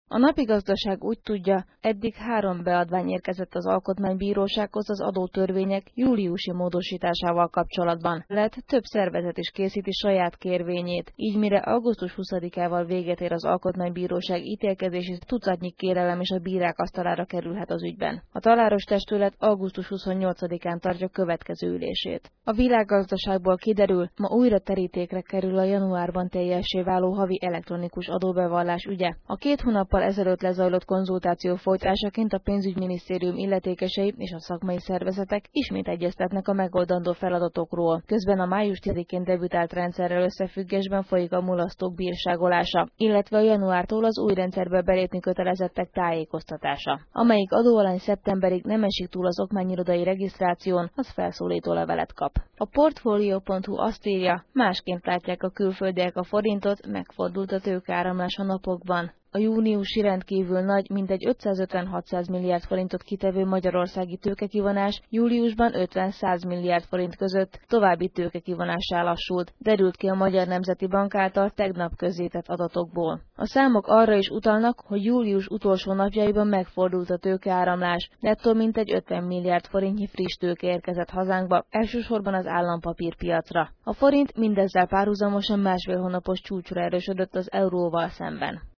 A Napi Gazdaság úgy tudja, eddig 3 beadvány érkezett az Alkotmánybírósághoz az adótörvények júliusi módosításával kapcsolatban. Több szervezet is készíti saját kérvényét, így mire augusztus 20-ával véget ér az Alkotmánybíróság ítélkezési tucatnyi kérelem és a bírák asztalára kerülhet az ügyben. A taláros testület augusztus 28-án tartja következő ülését. A Világgazdaságból kiderül, ma újra terítékre kerül a januárban teljessé váló havi elektronikus adóbevallás ügye. A 2 hónappal ezelőtt lezajlott konzultáció folytatásaként a pénzügyminisztérium illetékesei és a szakmai szervezetek ismét egyeztetnek a megoldandó feladatokról. Közben a május 10-én debütált rendszerrel összefüggésben folyik a mulasztók bírságolása, illetve a januártól az új rendszerbe belépni kötelezettek tájékoztatása. Amelyik adóalany szeptemberig nem esik túl az okmányirodai regisztráción, az felszólító levelet kap. A Portfolio.hu azt írja, másként látják a külföldiek a forintot, megfordult a tőkeáramlás a napokban. A júniusi rendkívül nagy, mintegy 550-600 milliárd forintot kitevő magyarországi tőkekivonás júliusban 50-100 milliárd forint között további tőkekivonássá lassult, derült ki a Magyar Nemzeti Bank által tegnap közzétett adatokból. A számok arra is utalnak, hogy július utolsó napjaiban megfordult a tőkeáramlás, de ettől mintegy 50 milliárd forintnyi friss tőke érkezett hazánkba, elsősorban az állampapírpiacra. A forint mindezzel párhuzamosan 1,5 hónapos csúcsra erősödött az euróval szemben.